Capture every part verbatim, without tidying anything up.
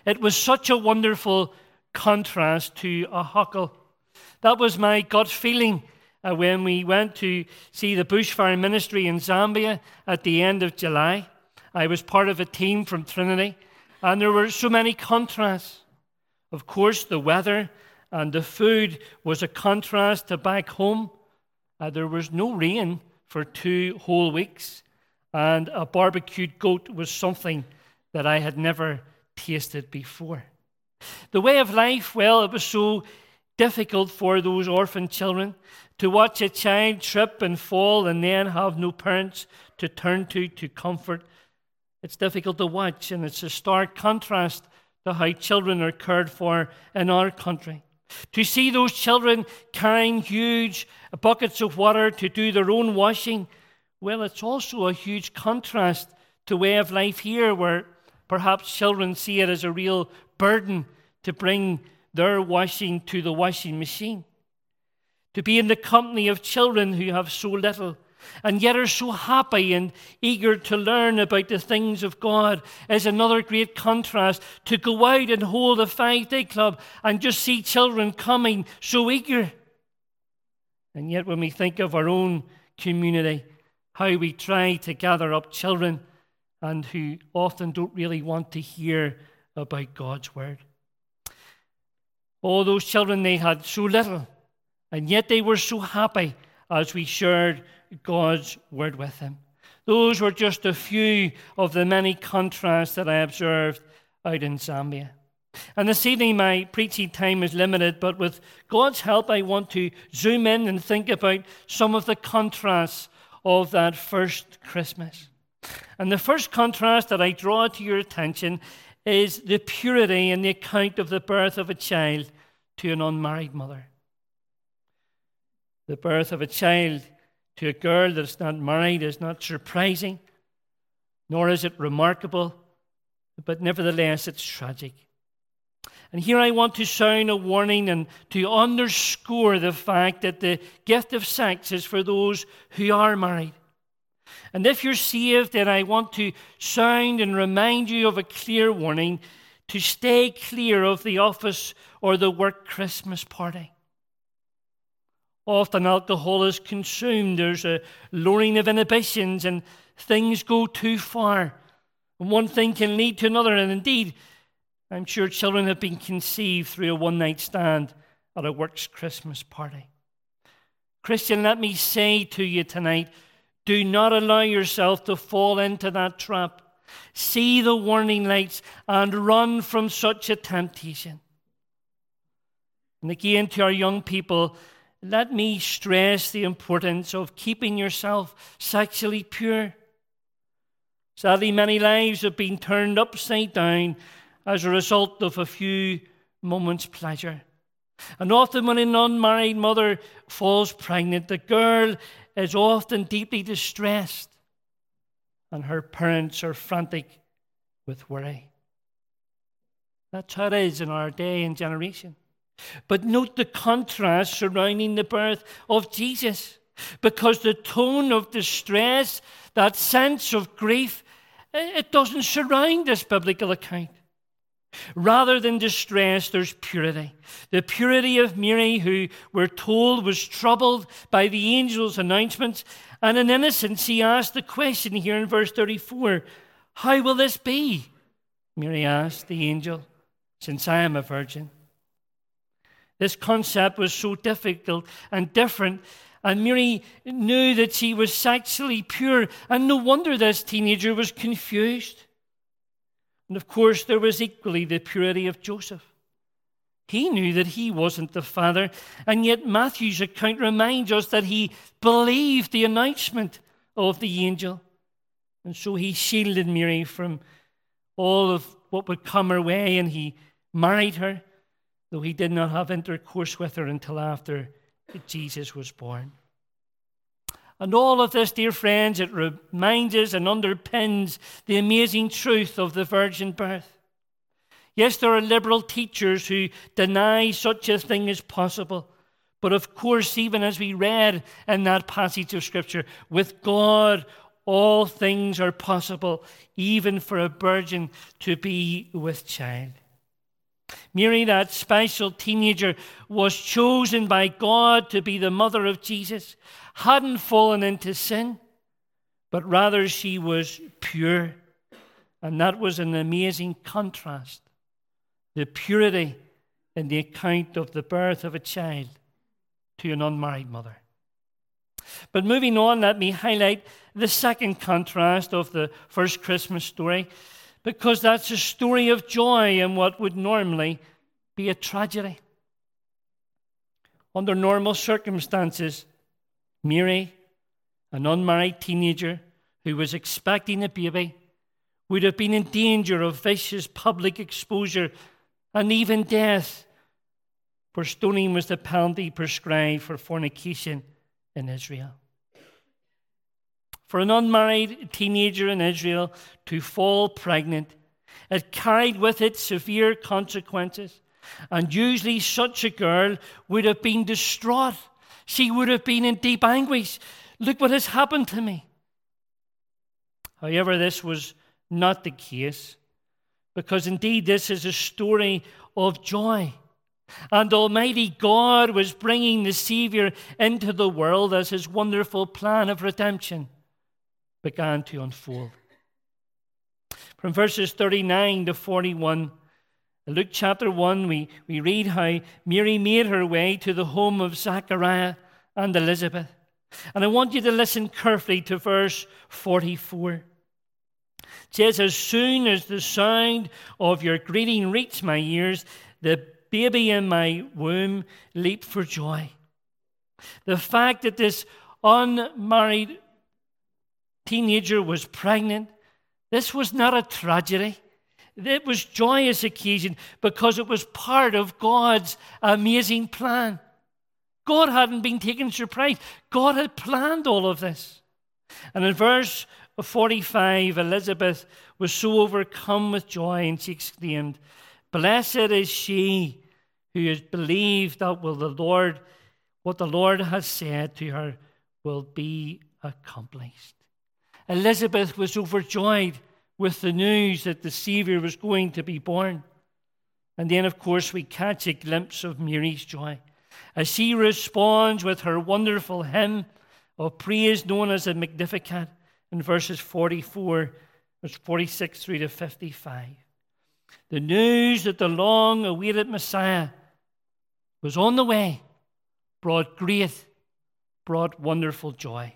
It was such a wonderful contrast to a huckle. That was my gut feeling uh, when we went to see the bushfire ministry in Zambia at the end of July. I was part of a team from Trinity, and there were so many contrasts. Of course, the weather and the food was a contrast to back home. Uh, there was no rain for two whole weeks, and a barbecued goat was something that I had never tasted before. The way of life, well, it was so difficult for those orphan children to watch a child trip and fall and then have no parents to turn to to comfort. It's difficult to watch, and it's a stark contrast to how children are cared for in our country. To see those children carrying huge buckets of water to do their own washing, well, it's also a huge contrast to way of life here, where perhaps children see it as a real burden to bring their washing to the washing machine. To be in the company of children who have so little and yet are so happy and eager to learn about the things of God is another great contrast. To go out and hold a five-day club and just see children coming so eager. And yet when we think of our own community, how we try to gather up children and who often don't really want to hear about God's word. All those children, they had so little, and yet they were so happy as we shared God's word with them. Those were just a few of the many contrasts that I observed out in Zambia. And this evening, my preaching time is limited, but with God's help, I want to zoom in and think about some of the contrasts of that first Christmas. And the first contrast that I draw to your attention is the purity in the account of the birth of a child to an unmarried mother. The birth of a child to a girl that's not married is not surprising, nor is it remarkable, but nevertheless it's tragic. And here I want to sound a warning and to underscore the fact that the gift of sex is for those who are married. And if you're saved, then I want to sound and remind you of a clear warning to stay clear of the office or the work Christmas party. Often alcohol is consumed, there's a lowering of inhibitions, and things go too far. And one thing can lead to another, and indeed, I'm sure children have been conceived through a one-night stand at a works Christmas party. Christian, let me say to you tonight, do not allow yourself to fall into that trap. See the warning lights and run from such a temptation. And again, to our young people, let me stress the importance of keeping yourself sexually pure. Sadly, many lives have been turned upside down as a result of a few moments' pleasure. And often when an unmarried mother falls pregnant, the girl is often deeply distressed, and her parents are frantic with worry. That's how it is in our day and generation. But note the contrast surrounding the birth of Jesus, because the tone of distress, that sense of grief, it doesn't surround this biblical account. Rather than distress, there's purity. The purity of Mary, who we're told was troubled by the angel's announcements, and in innocence she asked the question here in verse thirty-four, "How will this be?" Mary asked the angel, "since I am a virgin." This concept was so difficult and different, and Mary knew that she was sexually pure, and no wonder this teenager was confused. And of course, there was equally the purity of Joseph. He knew that he wasn't the father, and yet Matthew's account reminds us that he believed the announcement of the angel. And so he shielded Mary from all of what would come her way, and he married her, though he did not have intercourse with her until after Jesus was born. And all of this, dear friends, it reminds us and underpins the amazing truth of the virgin birth. Yes, there are liberal teachers who deny such a thing as possible. But of course, even as we read in that passage of Scripture, with God, all things are possible, even for a virgin to be with child. Mary, that special teenager, was chosen by God to be the mother of Jesus, hadn't fallen into sin, but rather she was pure. And that was an amazing contrast. The purity in the account of the birth of a child to an unmarried mother. But moving on, let me highlight the second contrast of the first Christmas story, because that's a story of joy in what would normally be a tragedy. Under normal circumstances, Mary, an unmarried teenager who was expecting a baby, would have been in danger of vicious public exposure and even death, for stoning was the penalty prescribed for fornication in Israel. For an unmarried teenager in Israel to fall pregnant, it carried with it severe consequences. And usually such a girl would have been distraught. She would have been in deep anguish. Look what has happened to me. However, this was not the case, because indeed this is a story of joy. And Almighty God was bringing the Savior into the world as his wonderful plan of redemption began to unfold. From verses thirty-nine to forty-one, in Luke chapter one, we, we read how Mary made her way to the home of Zachariah and Elizabeth. And I want you to listen carefully to verse forty-four. It says, "As soon as the sound of your greeting reached my ears, the baby in my womb leaped for joy." The fact that this unmarried teenager was pregnant, this was not a tragedy. It was a joyous occasion because it was part of God's amazing plan. God hadn't been taken surprise. God had planned all of this. And in verse forty-five, Elizabeth was so overcome with joy, and she exclaimed, "Blessed is she who has believed that will the Lord, what the Lord has said to her will be accomplished." Elizabeth was overjoyed with the news that the Savior was going to be born. And then, of course, we catch a glimpse of Mary's joy as she responds with her wonderful hymn of praise known as the Magnificat in verses forty-four, verse forty-six through to fifty-five. The news that the long-awaited Messiah was on the way brought great, brought wonderful joy.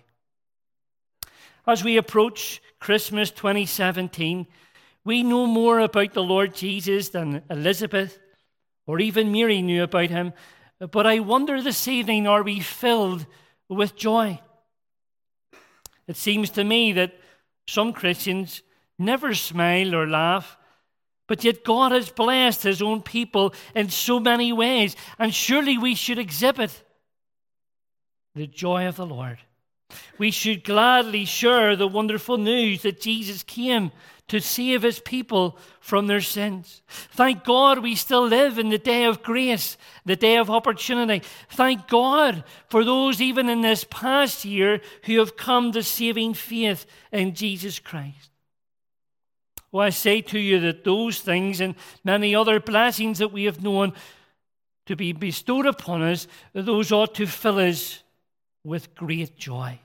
As we approach Christmas twenty seventeen, we know more about the Lord Jesus than Elizabeth or even Mary knew about him. But I wonder this evening, are we filled with joy? It seems to me that some Christians never smile or laugh, but yet God has blessed his own people in so many ways, and surely we should exhibit the joy of the Lord. We should gladly share the wonderful news that Jesus came to save his people from their sins. Thank God we still live in the day of grace, the day of opportunity. Thank God for those even in this past year who have come to saving faith in Jesus Christ. Well, I say to you that those things and many other blessings that we have known to be bestowed upon us, those ought to fill us with great joy.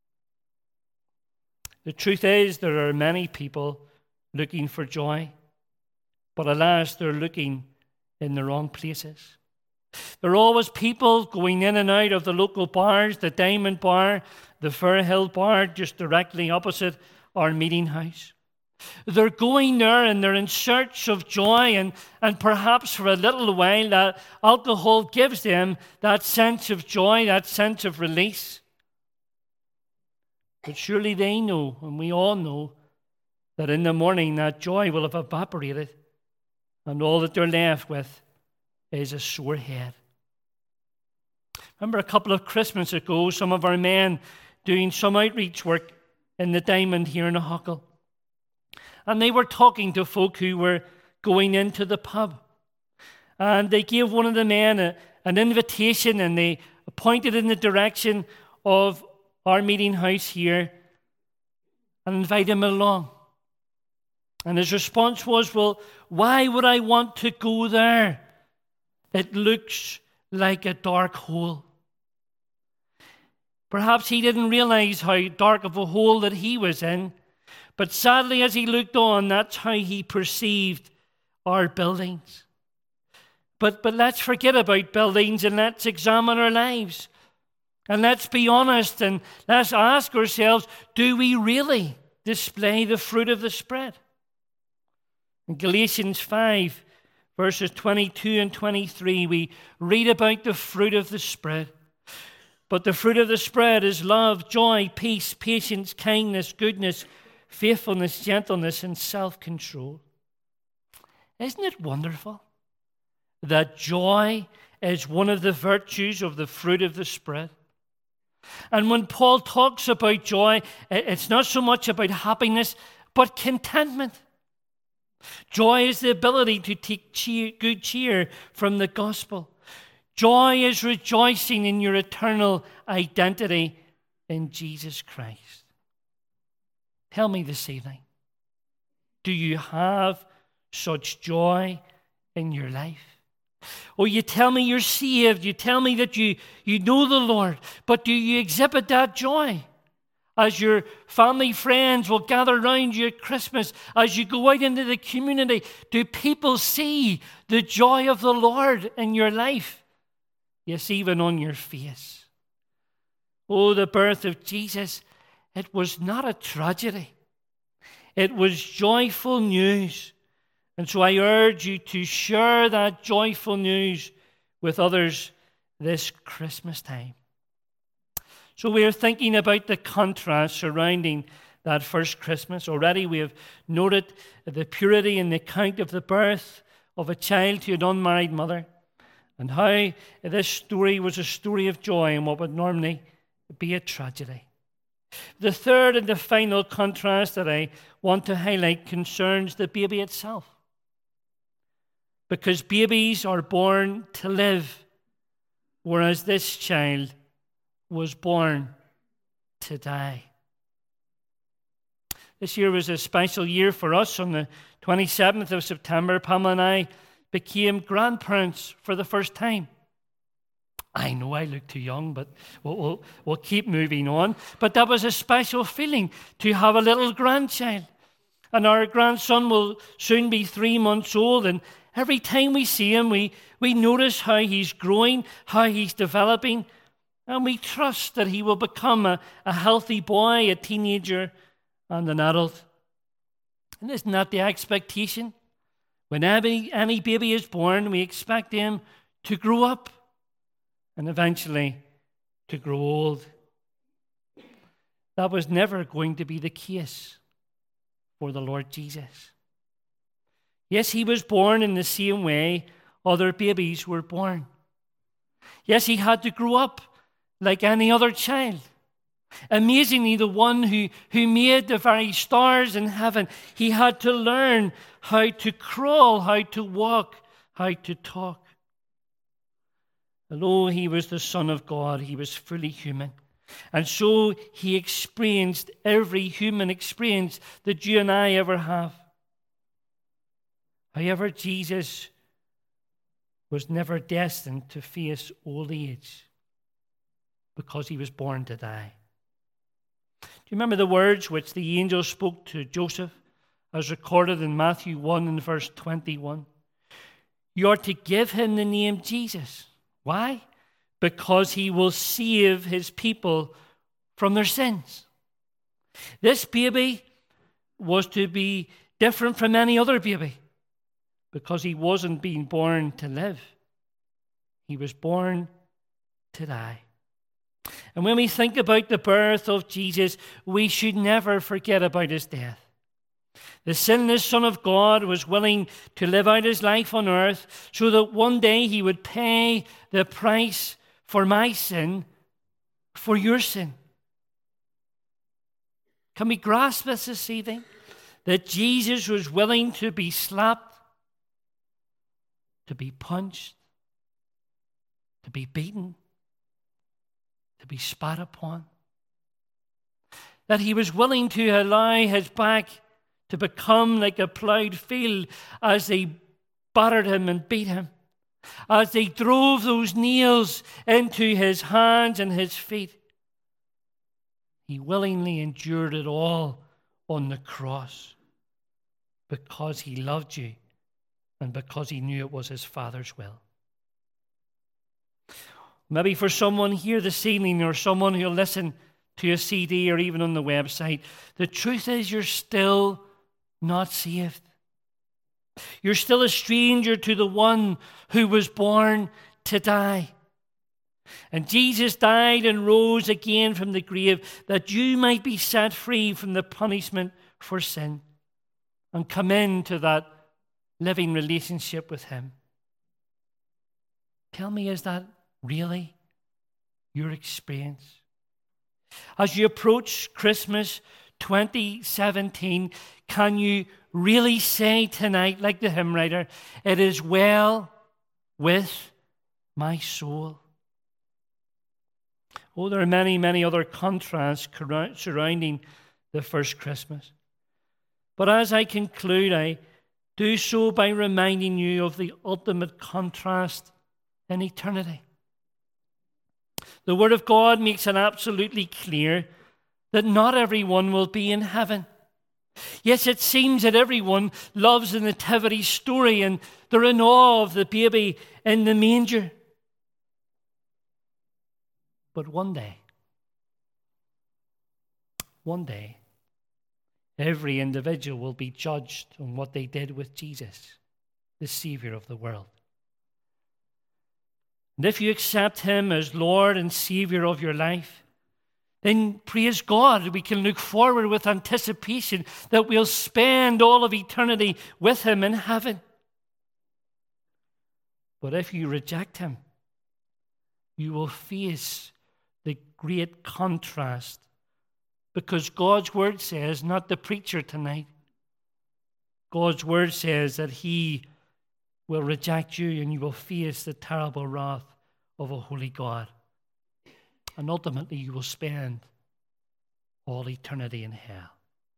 The truth is, there are many people looking for joy, but alas, they're looking in the wrong places. There are always people going in and out of the local bars, the Diamond Bar, the Fairhill Bar, just directly opposite our meeting house. They're going there and they're in search of joy, and, and perhaps for a little while that alcohol gives them that sense of joy, that sense of release. But surely they know, and we all know, that in the morning that joy will have evaporated, and all that they're left with is a sore head. Remember a couple of Christmases ago, some of our men doing some outreach work in the Diamond here in Huckle. And they were talking to folk who were going into the pub. And they gave one of the men a, an invitation, and they pointed in the direction of our meeting house here and invited him along. And his response was, "Well, why would I want to go there? it looks like a dark hole. Perhaps he didn't realize how dark of a hole that he was in, but sadly, as he looked on, that's how he perceived our buildings. But, but let's forget about buildings and let's examine our lives. And let's be honest and let's ask ourselves, do we really display the fruit of the Spirit? In Galatians five, verses twenty-two and twenty-three, we read about the fruit of the Spirit. But the fruit of the Spirit is love, joy, peace, patience, kindness, goodness, faithfulness, gentleness, and self-control. Isn't it wonderful that joy is one of the virtues of the fruit of the Spirit? And when Paul talks about joy, it's not so much about happiness, but contentment. Joy is the ability to take cheer, good cheer from the gospel. Joy is rejoicing in your eternal identity in Jesus Christ. Tell me this evening, do you have such joy in your life? Or you tell me you're saved, you tell me that you, you know the Lord, but do you exhibit that joy? As your family friends will gather around you at Christmas, as you go out into the community, do people see the joy of the Lord in your life? Yes, even on your face. Oh, the birth of Jesus, it was not a tragedy. It was joyful news. And so I urge you to share that joyful news with others this Christmas time. So we are thinking about the contrast surrounding that first Christmas. Already we have noted the purity and the account of the birth of a child to an unmarried mother, and how this story was a story of joy in what would normally be a tragedy. The third and the final contrast that I want to highlight concerns the baby itself. Because babies are born to live, whereas this child was born to die. This year was a special year for us. On the twenty-seventh of September, Pamela and I became grandparents for the first time. I know I look too young, but we'll, we'll, we'll keep moving on. But that was a special feeling to have a little grandchild. And our grandson will soon be three months old, and every time we see him, we, we notice how he's growing, how he's developing, and we trust that he will become a, a healthy boy, a teenager, and an adult. And isn't that the expectation? When any, any baby is born, we expect him to grow up and eventually to grow old. That was never going to be the case for the Lord Jesus. Yes, he was born in the same way other babies were born. Yes, he had to grow up like any other child. Amazingly, the one who, who made the very stars in heaven, he had to learn how to crawl, how to walk, how to talk. Although he was the Son of God, he was fully human. And so he experienced every human experience that you and I ever have. However, Jesus was never destined to face old age because he was born to die. Do you remember the words which the angel spoke to Joseph as recorded in Matthew one and verse twenty-one? You are to give him the name Jesus. Why? Because he will save his people from their sins. This baby was to be different from any other baby because he wasn't being born to live. He was born to die. And when we think about the birth of Jesus, we should never forget about his death. The sinless Son of God was willing to live out his life on earth so that one day he would pay the price for my sin, for your sin. Can we grasp this this evening? That Jesus was willing to be slapped, to be punched, to be beaten, to be spat upon. That he was willing to allow his back to become like a plowed field as they battered him and beat him. as they drove those nails into his hands and his feet. He willingly endured it all on the cross because he loved you and because he knew it was his Father's will. Maybe for someone here this evening, or someone who'll listen to a C D or even on the website, the truth is you're still not saved. You're still a stranger to the one who was born to die. And Jesus died and rose again from the grave that you might be set free from the punishment for sin and come into that living relationship with him. Tell me, is that really your experience? As you approach Christmas twenty seventeen, can you really say tonight, like the hymn writer, it is well with my soul? Oh, there are many, many other contrasts surrounding the first Christmas. But as I conclude, I do so by reminding you of the ultimate contrast in eternity. The Word of God makes it absolutely clear that not everyone will be in heaven. Yes, it seems that everyone loves the nativity story and they're in awe of the baby in the manger. But one day, one day, every individual will be judged on what they did with Jesus, the Savior of the world. And if you accept him as Lord and Savior of your life, then praise God, we can look forward with anticipation that we'll spend all of eternity with him in heaven. But if you reject him, you will face the great contrast, because God's word says, not the preacher tonight, God's word says that he will reject you and you will face the terrible wrath of a holy God. And ultimately you will spend all eternity in hell.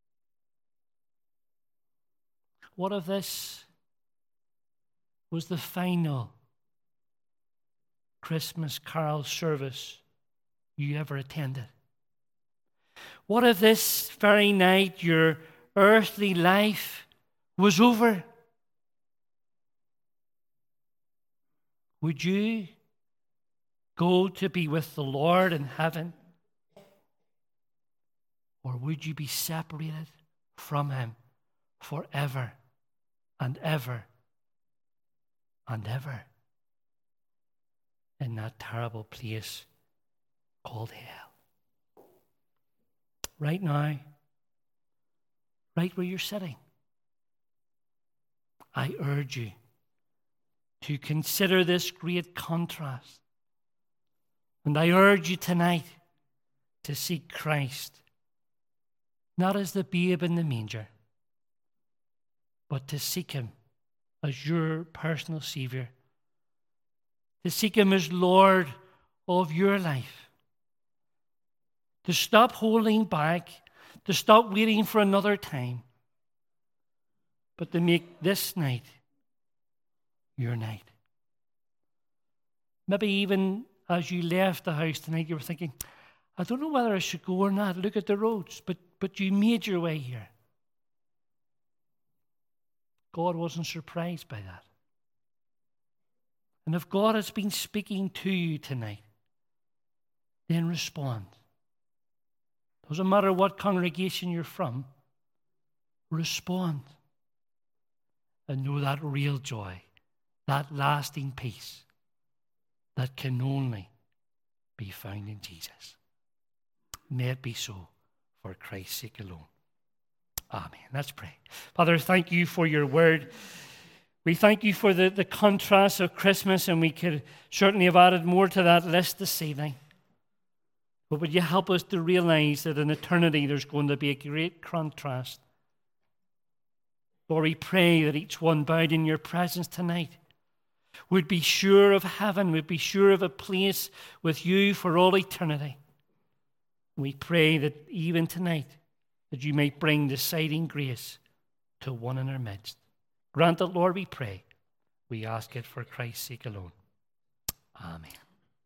What if this was the final Christmas carol service you ever attended? What if this very night your earthly life was over? Would you go to be with the Lord in heaven? Or would you be separated from him forever and ever and ever in that terrible place called hell? Right now, right where you're sitting, I urge you to consider this great contrast. And I urge you tonight to seek Christ, not as the babe in the manger, but to seek him as your personal Savior, to seek him as Lord of your life, to stop holding back, to stop waiting for another time, but to make this night your night. Maybe even as you left the house tonight, you were thinking, I don't know whether I should go or not. Look at the roads. But, but you made your way here. God wasn't surprised by that. And if God has been speaking to you tonight, then respond. Doesn't matter what congregation you're from, respond. And know that real joy, that lasting peace that can only be found in Jesus. May it be so for Christ's sake alone. Amen. Let's pray. Father, thank you for your word. We thank you for the, the contrast of Christmas, and we could certainly have added more to that list this evening. But would you help us to realize that in eternity there's going to be a great contrast. Lord, we pray that each one bowed in your presence tonight would be sure of heaven, would be sure of a place with you for all eternity. We pray that even tonight, that you may bring deciding grace to one in our midst. Grant it, Lord, we pray. We ask it for Christ's sake alone. Amen.